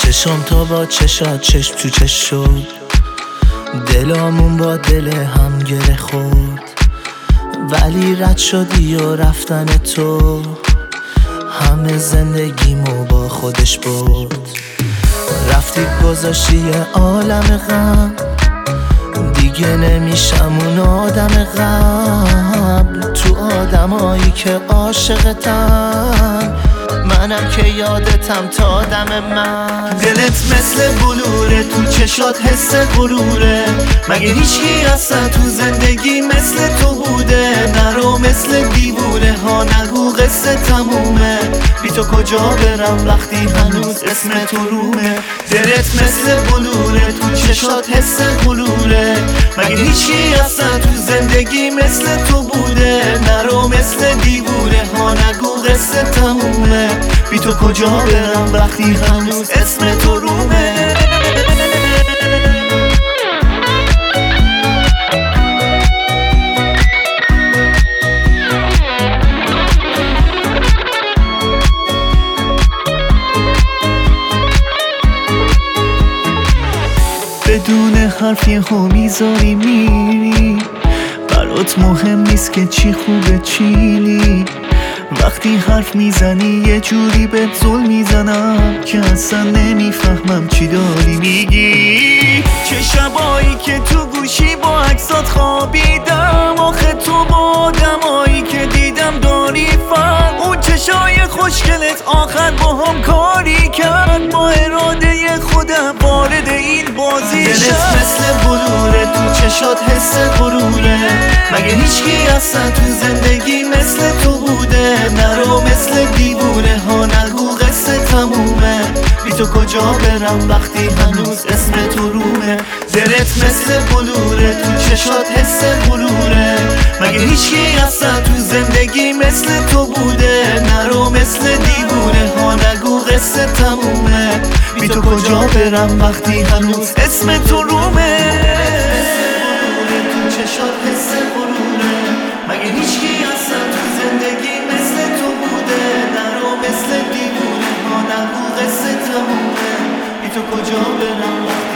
چشم تو با چشات چشم تو چشم شد، دلامون با دل هم گره خورد. ولی رد شدی و رفتن تو همه زندگیمو با خودش برد. رفتی گذاشتی یه عالم غم، دیگه نمیشم اون آدم قبل. تو آدمایی که عاشقتن، منم که یادتم تا دم من. دلت مثل بلوره، تو چشات حس غروره. مگه هیچکی اصلا تو زندگی مثل تو بوده؟ نرو مثل دیوونه ها نگو قصه تمومه. بی تو کجا برم وقتی هنوز اسم تو رومه؟ دلت مثل بلوره، تو چشات حس غروره. مگه هیچکی اصلا تو زندگی مثل تو بوده؟ نرو مثل دیوونه ها نگو قصه تمومه. بی تو کجا برم وقتی هنوز اسم تو رومه؟ بدون حرف یهو میذاری میری، برات مهم نیست که چی خوبه چی نی. وقتی حرف میزنی یه جوری بهت زل میزنم که اصلا نمیفهمم چی داری میگی. چه شبایی که تو گوشی با عکسات خوابیدم، آخه تو با آدمایی که دیدم داری فرق. اون چشای خوشگلت آخر با هم کاری کرد، با اراده خودم وارد این بازی شد. دلت مثل بلوره، تو چشات حس غروره. مگه هیچکی اصلا تو زندگی مثل تو بوده؟ نرو مثل دیوونه ها نگو قصه تمومه. بی تو کجا برم وقتی هنوز اسم تو رومه؟ دلت مثل بلوره، تو چشات حس غروره. مگه هیچکی اصلا تو زندگی مثل تو بوده؟ نرو مثل دیوونه ها نگو قصه تمومه. بی تو کجا برم وقتی هنوز اسم تو رومه؟ تو چشات حس غروره. مگه هیچکی اصلا تو زندگی مثل تو بوده؟ نرو مثل دیوونه ها نگو قصه تمومه. بی تو کجا برم وقتی